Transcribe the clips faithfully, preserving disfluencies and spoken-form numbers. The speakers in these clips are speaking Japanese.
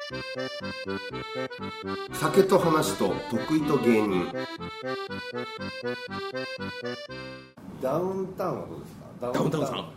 酒と話と得意と芸人。ダウンタウンはどうですか？ ダウンタウンさん、はい、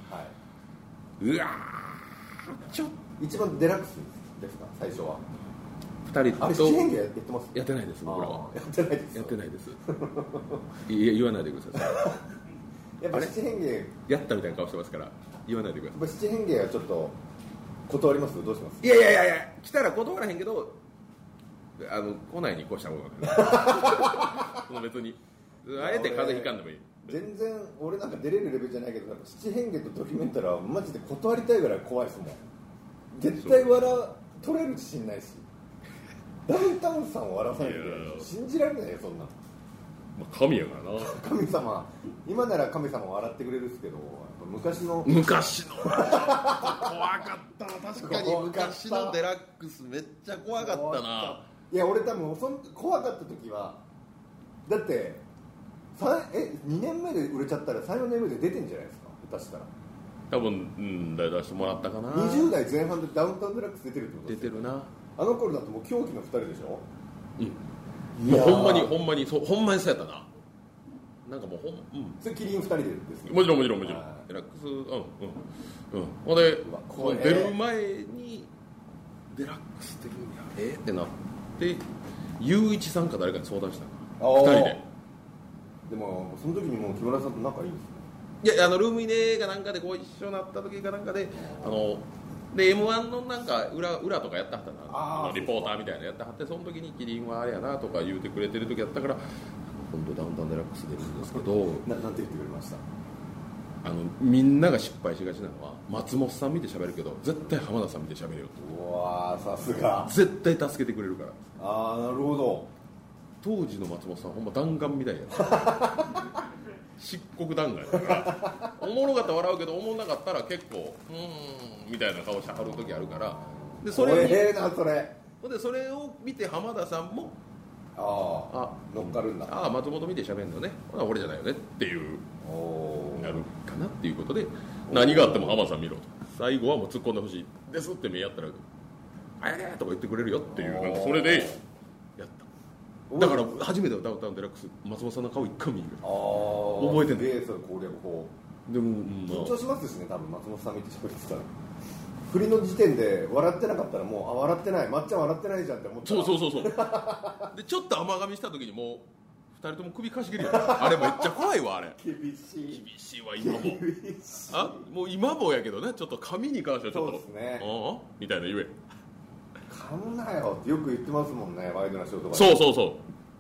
うわーちょ一番デラックスですか最初は。 ふたりとあれ七変化やってます？ やってないです。僕らはやってないです。 やってないですいや言わないでくださいやっぱ七変化やったみたいな顔してますから言わないでください。 やっぱ七変化はちょっと断ります？どうします？ いやいやいやいや来たら断らへんけどあの来ないに越したことない別にあえて風邪ひかんでもいい。 全然俺なんか出れるレベルじゃないけど、なんか七変化とドキュメンタルはマジで断りたいぐらい怖いですもん。絶対笑取れる自信ないし、ダウンタウンさんを笑わさないといけない。信じられないよそんな。 まあ、神やからな。 神様、今なら神様を笑ってくれるんですけど、昔の昔の怖かったな。確かに昔のデラックスめっちゃ怖かったな。 いや俺多分その怖かった時はだってえにねんめで売れちゃったらさん、よねんめで出てんじゃないですか下手したら。 多分うん出してもらったかな。 にじゅう代前半でダウンタウンデラックス出てるってことですよ。 出てるな。 あの頃だともう狂気のふたりでしょ。 うんもうほんまにほんまにそうほんまにそうやったな。なんかもうほん、うん、 それキリンふたりでですね。 もちろんもちろんもちろんデラックスうんうんうんほんで出る前にデラックス出るんやえってなってゆういちさんか誰かに相談したのふたりで。 でもその時にもう木村さんと仲いいんですね。 いやあのルームイネかなんかでご一緒になった時かなんかであので エムワン のなんか 裏, 裏とかやってはったなあのリポーターみたいなやってはってその時にキリンはあれやなとか言うてくれてる時やったから今度ダウンタウンデラックス出るんですけどな, なんて言ってくれました？ あのみんなが失敗しがちなのは松本さん見て喋るけど絶対浜田さん見て喋れよと。 うわーさすが絶対助けてくれるから。 ああなるほど。 当時の松本さんほんま弾丸みたいやった漆黒弾丸だからおもろかったら笑うけどおもんなかったら結構うーんみたいな顔してはる時あるからでそれにええなそれでそれを見て浜田さんもああ乗っかるんだ。 ああ松本見て喋るのね俺じゃないよねっていうなるかなっていうことで何があっても浜田さん見ろと最後はもう突っ込んでほしいですって目やったらあやーとか言ってくれるよっていうなんかそれでやっただから初めてダウンタウンデラックス松本さんの顔一回見る覚えてんねん。それ攻略法でも、うん、緊張しますしね多分松本さん見て喋ってたら振りの時点で笑ってなかったらもうあ笑ってないまっちゃん笑ってないじゃんって思ってそうそうそうそうでちょっと甘噛みした時にもうふたりとも首かしげるよあれめっちゃ怖いわあれ厳しい厳しいわ今もあもう今もやけどねちょっと髪に関してはちょっとそうですねああみたいな言え噛むなよってよく言ってますもんねワイドなショーとかそうそうそう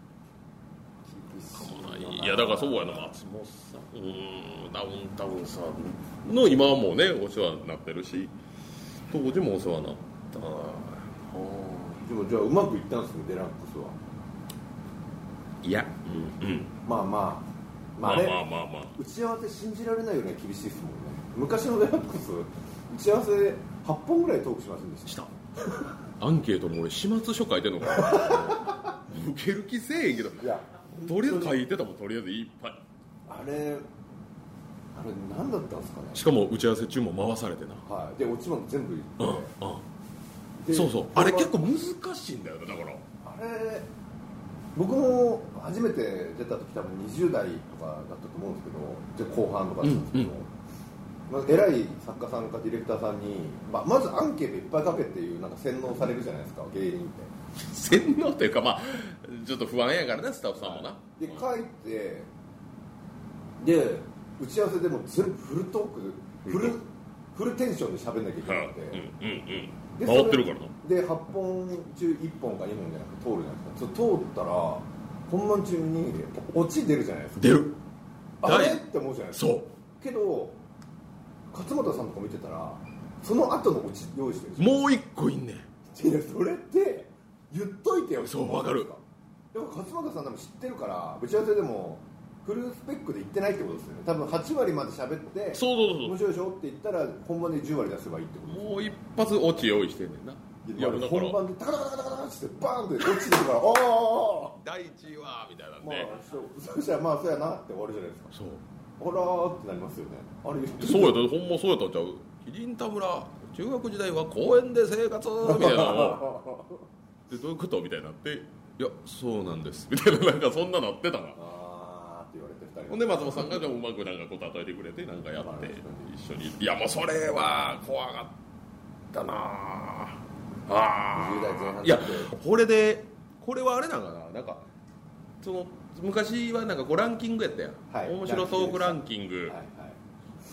いやだからそうやな松本さんうんダウンタウンさんの今はもうねお世話になってるし当時もお世話になったな。 でもじゃあうまくいったんですねデラックスは。 いやうんうんまあまあまあまあまあまあ打ち合わせ信じられないよね厳しいですもんね。昔のデラックス打ち合わせではっぽんぐらいトークしませんでしたしたアンケートも俺始末書書いてんのかな受ける気せえへんけどいやとりあえず書いてたもんとりあえずいっぱいあれあれ何だったんですかね。 しかも打ち合わせ中も回されてなはいで落ちまで全部言って、 うんうん、そうそうあれ結構難しいんだよねだからあれ僕も初めて出た時多分にじゅう代とかだったと思うんですけどで後半とかだったんですけど、うんうんまあ、偉い作家さんかディレクターさんに、まあ、まずアンケートいっぱい書けっていうなんか洗脳されるじゃないですか芸人って洗脳というかまあちょっと不安やからねスタッフさんもなで書いてで打ち合わせでも全部フルトークフル、うん、フルテンションで喋んなきゃいけなくて、 うんうんうん、回ってるからなではっぽん中いっぽんかにほんじゃなくて通るじゃないですか。そ通ったら本番中にオチ出るじゃないですか。 出るあれって思うじゃないですか。 そうけど勝俣さんとか見てたらその後のオチ用意してるでしょ。もう一個いんねん。 いやそれって言っといてよ。 そう分かる。 でも勝俣さん多分知ってるから打ち合わせでもフルスペックで言ってないってことですよね。多分はち割まで喋ってそうそうそう面白いでしょって言ったら本番でじゅう割出せばいいってことですよ。 もう一発オチ用意してんねんな。 いや本番でタカタカタカタカってバーンって落ちてるからおお第一話みたいなんで、 まあ、そ, そしたらまあそうやなって終わるじゃないですか。 そうあらーってなりますよね。あれ言ってそうやったほんまそうやったんちゃう。キリン田村中学時代は公園で生活みたいなのをでどういうことみたいになって「いやそうなんです」みたいな、なんかそんななってたな。 あーって言われてふたりほんで松本さんがうまくなんかこう例えてくれてなんかやって一緒に、いやもうそれは怖かったなあ。 にじゅう代前半いやこれでこれはあれなんかな、なんかその昔はなんかこうランキングやったやん、 はい、 面白トークランキング、 はいはい、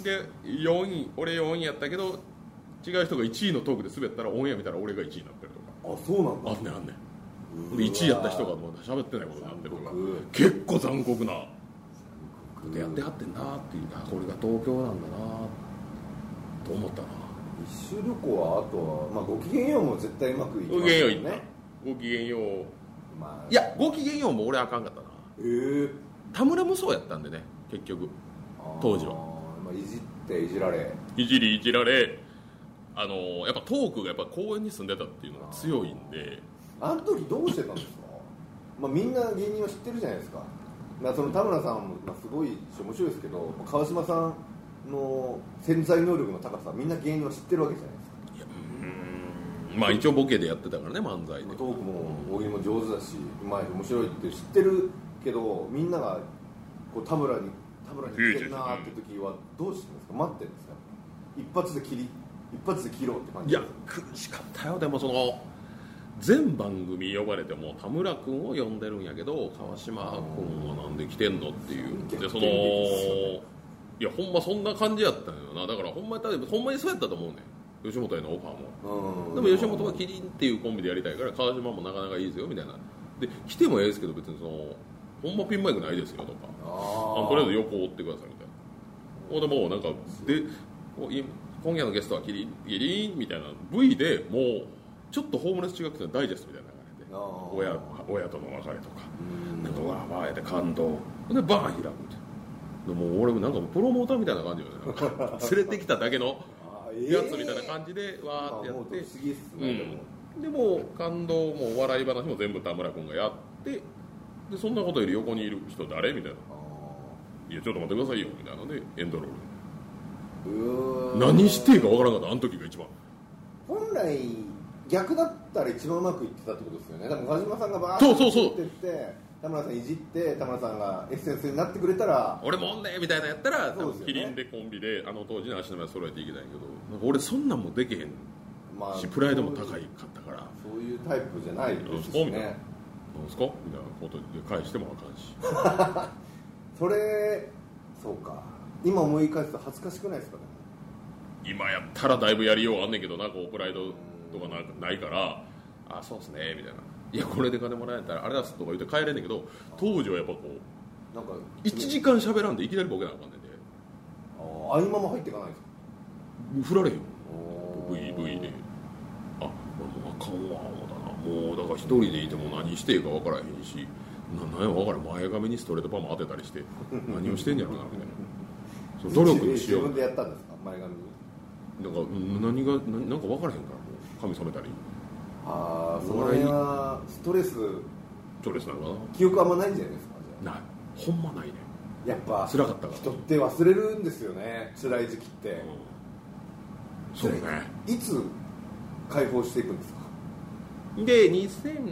でよんい、俺よんいやったけど違う人がいちいのトークで滑ったらオンエア見たら俺がいちいになってるとか、 あそうなんだ、 あんねんあんねん。でいちいやった人がもう喋ってないことになってるとか、結構残酷なことやってはってんなっていう、あこれが東京なんだなと思ったな。 一周旅行はあとは、まあ、ごきげんようも絶対うまくいきごますよきげんよういったね。 ごきげんよう、 まあ、 いやごきげんようも俺あかんかったな。 えー、 田村もそうやったんでね結局当時は、 まあ、いじっていじられいじりいじられ、あのー、やっぱトークがやっぱ公園に住んでたっていうのが強いんで。 あの時どうしてたんですか、まあ、みんな芸人は知ってるじゃないですか、まあ、その田村さんも、まあ、すごい面白いですけど川島さんの潜在能力の高さみんな芸人は知ってるわけじゃないですか。 いやうーんまあ一応ボケでやってたからね漫才で、 トークも大喜利も上手だしうまい面白いって知ってるけどみんながこう田村に田村に来てるなーって時はどうしてるんですか、待ってるんですか、一発で切り一発で切ろうって感じ。 いや苦しかったよ。でもその全番組呼ばれても田村君を呼んでるんやけど川島君はなんで来てんのっていうで、そのいやほんまそんな感じやったんよな。だからほんまにほんまにそうやったと思うねん、吉本へのオファーも。でも吉本はキリンっていうコンビでやりたいから川島もなかなかいいですよみたいなで来てもええですけど別にそのほんまピンマイクないですよとか、あとりあえず横を追ってくださいみたいな。ほんでもうなんかで今夜のゲストはキリンキリンみたいな ブイ でもうちょっとホームレス中学生のダイジェストみたいな流れで 親, 親との別れとかなんかわーわーやって感動でバーン開くみたいな。でもう俺もなんかプロモーターみたいな感じよね連れてきただけのやつみたいな感じでわーってやって、うん、でも感動も笑い話も全部田村君がやってでそんなことより横にいる人誰みたいな、いやちょっと待ってくださいよみたいなのでエンドロール何していいかわからなかったあの時が一番。 本来逆だったら一番うまくいってたってことですよね。だから川島さんがバーッといってって田村さんいじって田村さんがエッセンスになってくれたら俺もおんねみたいなやったら、ね、キリンでコンビであの当時の足の目揃えていけないけどなんか俺そんなんもできへん、まあ、しプライドも高いかったからそういうタイプじゃないですしね。 なんすかみたいなことで返してもあかんしそれそうか今思い返すと恥ずかしくないですかね。 今やったらだいぶやりようあんねんけどなこうプライドとかないからあそうっすねみたいないやこれで金もらえたらあれだすとか言って帰れんねんけど当時はやっぱこうなんかいちじかん喋らんでいきなりボケなあかんねんであ合間も入っていかないんですか。 振られへん ブイブイ であもうあかんわ思うたなもうだから一人でいても何していいか分からへんしな何や分からん前髪にストレートパーマ当てたりして何をしてんやろなみたいなそう努力しよう自分でやったんですか前髪に。 なんか何が何なんか分からへんからもう髪染めたりああその辺はストレスストレスなのかな記憶あんまないんじゃないですか。 ないほんまないねやっぱ辛かったから人って忘れるんですよね辛い時期って、 うん、そうねいつ解放していくんですか。 でにせん、うん、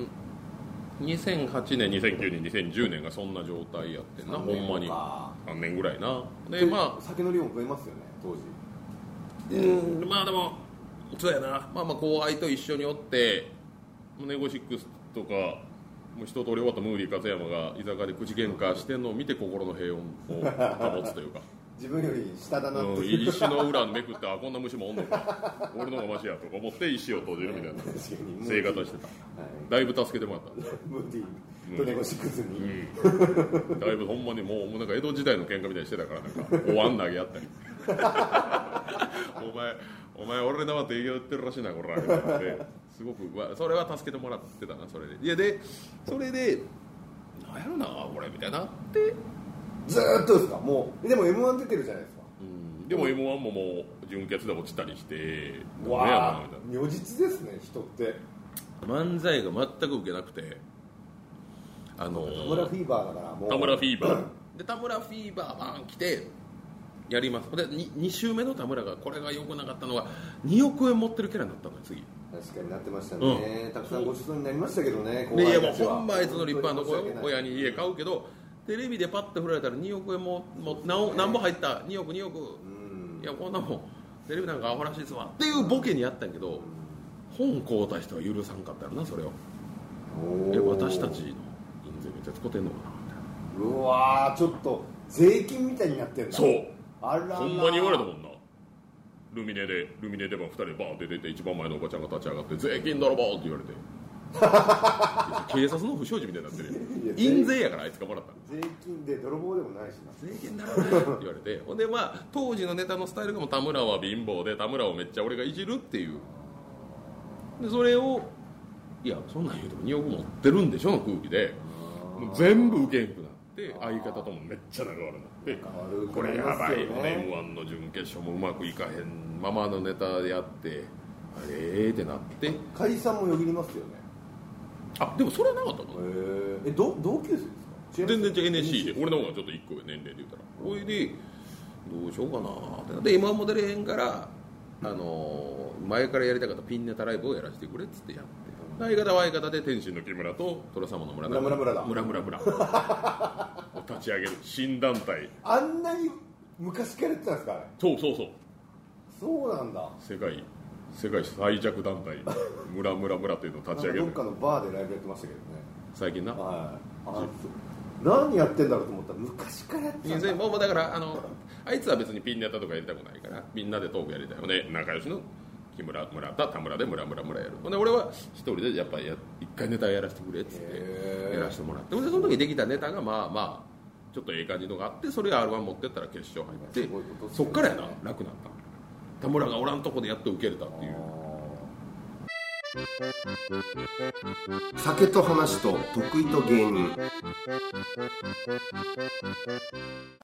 にせんはちねんにせんきゅうねんにせんじゅうねんがそんな状態やってんなほんまにさんねんぐらいなでまあ酒の量も増えますよね当時。 うんまあでもそうやな、まあ、まあ後輩と一緒におってネゴシックスとかもう一通り終わったムーディー勝山が居酒屋で口喧嘩してんのを見て心の平穏を保つというか自分より下だなって、うん、 石の裏めくってあこんな虫もおんのか俺の方がマシやとか思って石を閉じるみたいな生活してた、はい、だいぶ助けてもらったムーディーとネゴシックスに、 うん、だいぶほんまにもうなんか江戸時代の喧嘩みたいにしてたからなんかお椀投げ合ったりお前お前俺のまま営業言ってるらしいなこらみたいなですごくそれは助けてもらってたなそれでいやでそれでなんやろな俺みたいなってずーっとですかもうでも エムワン 出てるじゃないですか、 うん、でも エムワン ももう準決で落ちたりしてわあ如実ですね人って漫才が全く受けなくてあのー、 田村フィーバーだからもう田村フィーバーで田村フィーバーバーン来てやりますで 2, 2週目の田村がこれが良くなかったのがにおくえん持ってるキャラになったのよ次確かになってましたね、うん、たくさんごちそうになりましたけどね。 いやもうほんまあいつの立派な子よ、親に家買うけどテレビでパッと振られたらにおくえんももう何, 何本入ったにおくにおく、うん、いやこんなもんテレビなんかアホらしいですわっていうボケにやったんやけど、うん、本買うた人は許さんかったよなそれを。え私たちの印税めっちゃ使ってんのかなみたいな。 うわーちょっと税金みたいになってんだ。 そうあらほんまに言われたもんな。ルミネでルミネでもふたりバーンって出て一番前のおばちゃんが立ち上がって税金泥棒って言われて警察の不祥事みたいになってる印税やからあいつがもらった税金で泥棒でもないしな。 税金だろうねって言われてほんでまあ当時のネタのスタイルがも田村は貧乏で田村をめっちゃ俺がいじるっていうでそれをいやそんなん言うてもにおく持ってるんでしょの空気でもう全部受けんくなって相方ともめっちゃ仲悪くなってこれやばいよね エムワン の準決勝もうまくいかへんままのネタでやってあれーってなって解散もよぎりますよね。 あでもそれはなかったの。 えー、ど同級生ですか。 全然違う エヌエスシー で俺の方がちょっといっこ上年齢で言うたらおいでどうしようかなってで エムワン も出れへんからあのー、前からやりたかったピンネタライブをやらせてくれっつってやって相方は相方で天心の木村と寅様の村田村村だ村村村を立ち上げる新団体。 あんなに昔からやってたんですか。 そうそうそうそうなんだ。 世界世界最弱団体村村村っていうのを立ち上げる。 どっかのバーでライブやってましたけどね最近な。 はいあ何やってんだろうと思ったら昔からやってたんだ。 もうだからあのあいつは別にピンネタとかやりたくないからみんなでトークやりたいよね。仲良しの木村村田田村で村村村やる。で俺は一人でやっぱり一回ネタやらせてくれっつってやらせてもらってでその時できたネタがまあまあちょっとええ感じのがあってそれを アールワン 持ってったら決勝入ってそっからやな楽になった。田村がおらんとこでやっと受けれたっていう。 酒と話と得意と芸人